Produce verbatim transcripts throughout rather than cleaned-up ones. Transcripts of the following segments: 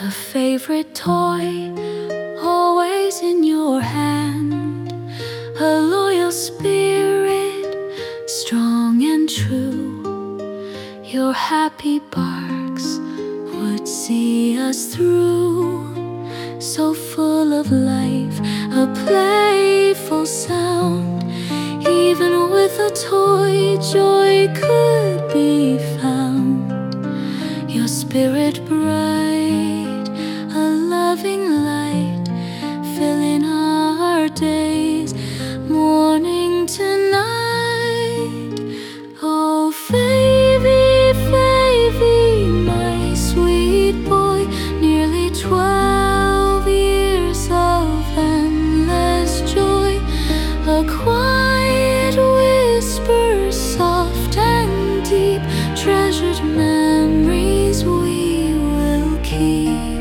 A favorite toy, always in your hand. A loyal spirit, strong and true. Your happy barks would see us through. So full of life, a playful sound. Even with a toy, joy could be found. Your spirit bright, a loving light, filling our days, morning to night. Oh, Favy, Favy, my sweet boy, nearly twelve years of endless joy. A quiet whisper, soft and deep, treasured memories we will keep.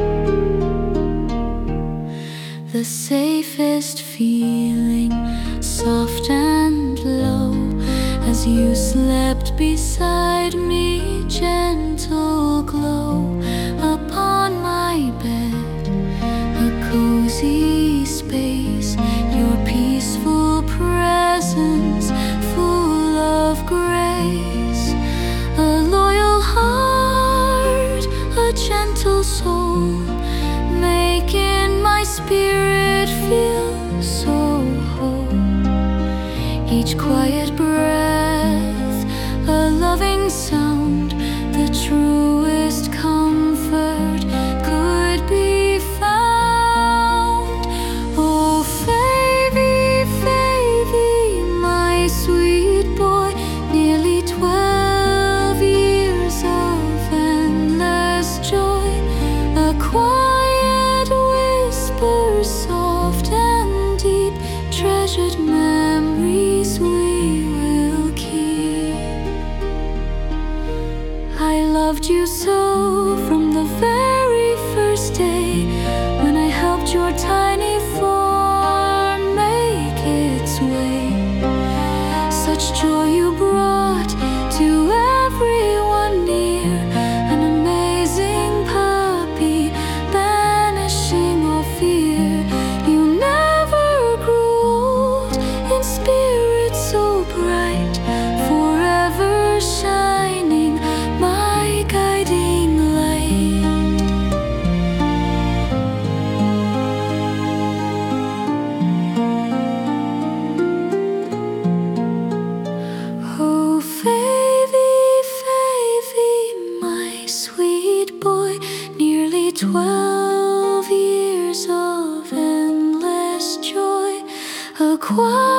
The safest feeling, soft and low, as you slept beside me, gentle glow upon my bed, a cozy space, your peaceful presence full of grace. A loyal heart, a gentle soul, making my spirit feel so whole. Each quiet breath, a loving sound, the truest comfort could be found. Oh, Favy, Favy, my sweet boy, nearly twelve years of endless joy. A quiet whisper, soft and deep, treasured memories we will keep. I loved you so from the very first day, when I helped your tiny form make its way. Such joy you brought to everyone near, an amazing puppy, banishing all fear. You never grew old, in spirit so bright, forever shining, my guiding light. Oh, Favy, Favy, my sweet boy, nearly twelve years of endless joy. A quiet